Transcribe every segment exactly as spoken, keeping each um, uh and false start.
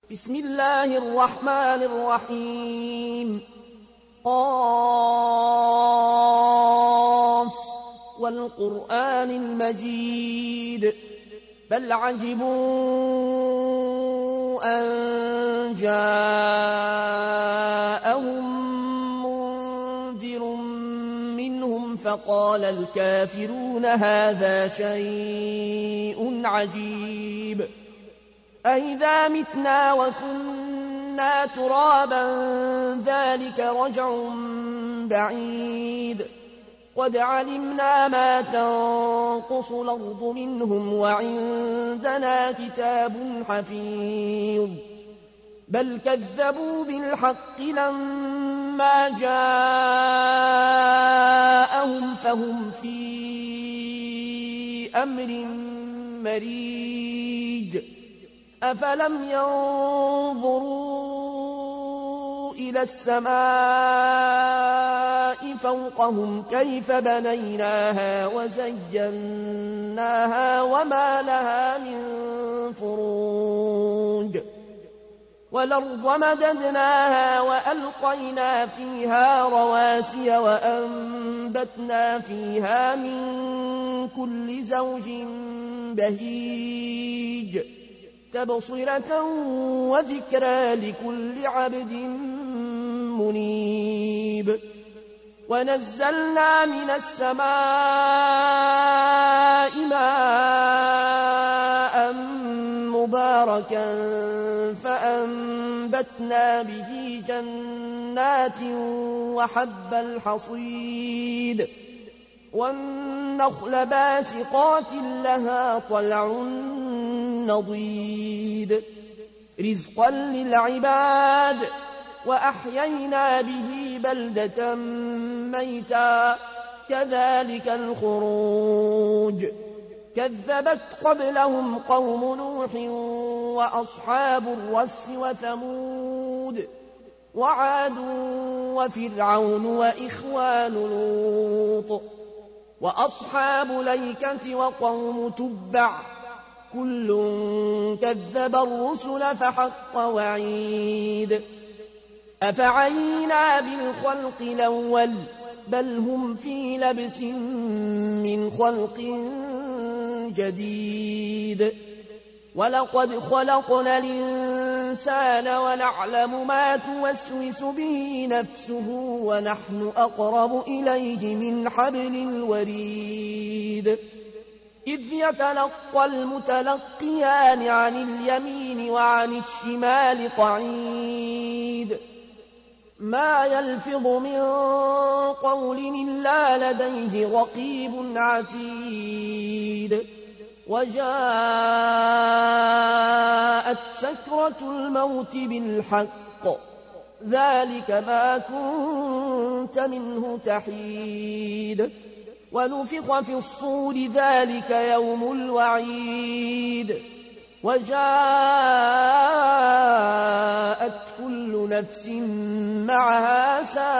بسم الله الرحمن الرحيم. قاف والقرآن المجيد بل عجبوا أن جاءهم منذر منهم فقال الكافرون هذا شيء عجيب أئذا متنا وكنا ترابا ذلك رجع بعيد قد علمنا ما تنقص الأرض منهم وعندنا كتاب حفيظ بل كذبوا بالحق لما جاءهم فهم في أمر مريج أفلم ينظروا إلى السماء فوقهم كيف بنيناها وزيناها وما لها من فروج والأرض مددناها وألقينا فيها رواسي وأنبتنا فيها من كل زوج بهيج تبصرة وذكرى لكل عبد منيب ونزلنا من السماء ماء مباركا فأنبتنا به جنات وحب الحصيد والنخل باسقات لها طلع نضيد رزقا للعباد وأحيينا به بلدة ميتا كذلك الخروج كذبت قبلهم قوم نوح وأصحاب الرس وثمود وعاد وفرعون وإخوان لوط وأصحاب الأيكة وقوم تبع كل كذب الرسل فحق وعيد أفعينا بالخلق الأول بل هم في لبس من خلق جديد ولقد خلقنا الإنسان ونعلم ما توسوس به نفسه ونحن أقرب إليه من حبل الوريد إذ يتلقى المتلقيان عن اليمين وعن الشمال قعيد ما يلفظ من قول إلا لديه رقيب عتيد وجاءت سكرة الموت بالحق ذلك ما كنت منه تحيد ونفخ في الصور ذلك يوم الوعيد وجاءت كل نفس معها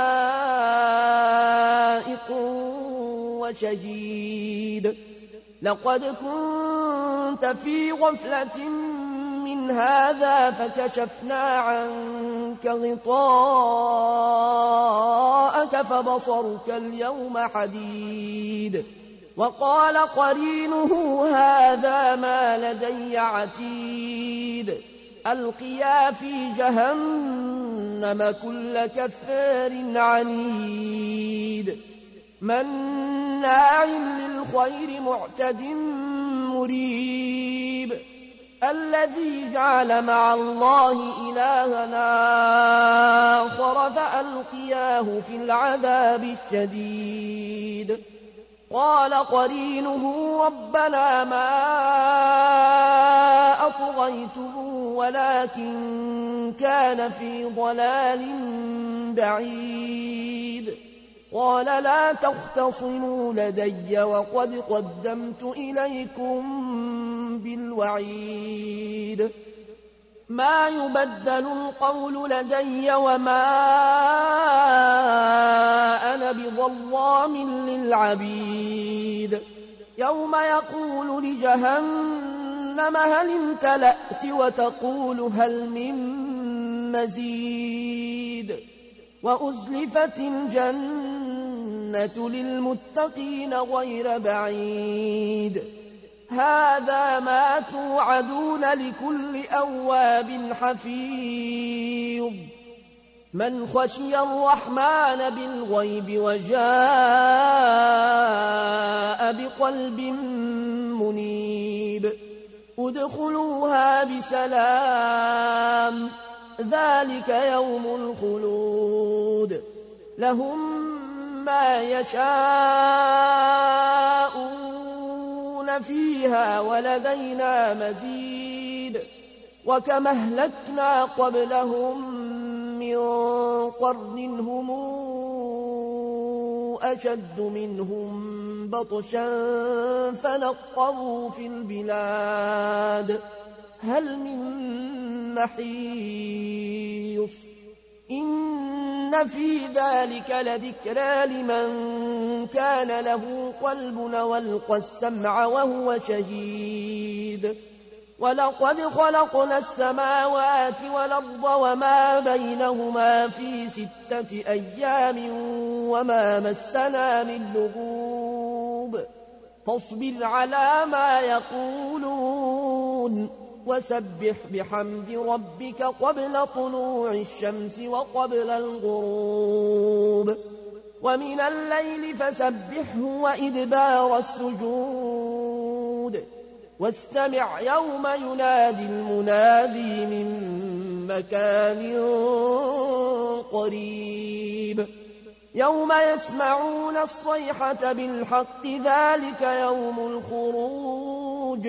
سائق وشهيد لقد كنت في غفلة من هذا فكشفنا عنك غطاءك فبصرك اليوم حديد وقال قرينه هذا ما لدي عتيد ألقيا في جهنم كل كفار عنيد مناع للخير معتد مريب الذي جعل مع الله إلهنا آخر فألقياه في العذاب الشديد قال قرينه ربنا ما أطغيته ولكن كان في ضلال بعيد قال لا تختصموا لدي وقد قدمت إليكم بالوعيد ما يبدل القول لدي وما أنا بظلام للعبيد يوم يقول لجهنم جهنم هل امتلأت وتقول هل من مزيد وأزلفت الجنة للمتقين غير بعيد هذا ما توعدون لكل أواب حفيظ من خشي الرحمن بالغيب وجاء بقلب منيب ادخلوها بسلام ذلك يوم الخلود لهم ما يشاءون فيها ولدينا مزيد وكما أهلكنا قبلهم من قرن هم أشد منهم بطشا فنقروا في البلاد هل من محيص إن في ذلك لذكرى لمن كان له قلب والقى السمع وهو شهيد ولقد خلقنا السماوات والأرض وما بينهما في ستة أيام وما مسنا من لغوب فاصبر على ما يقولون وسبح بحمد ربك قبل طلوع الشمس وقبل الغروب ومن الليل فسبحه وإدبار السجود واستمع يوم ينادي المنادي من مكان قريب يوم يسمعون الصيحة بالحق ذلك يوم الخروج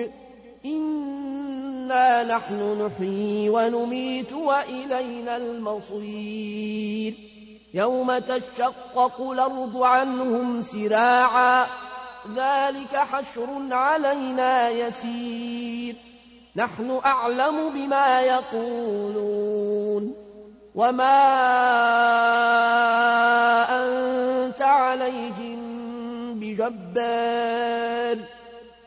إنا نحن نحيي ونميت وإلينا المصير يوم تشقق الأرض عنهم سراعا ذلك حشر علينا يسير نحن أعلم بما يقولون وما أنت عليهم بجبار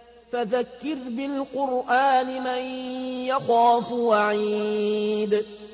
فذكر بالقرآن من يخاف وعيد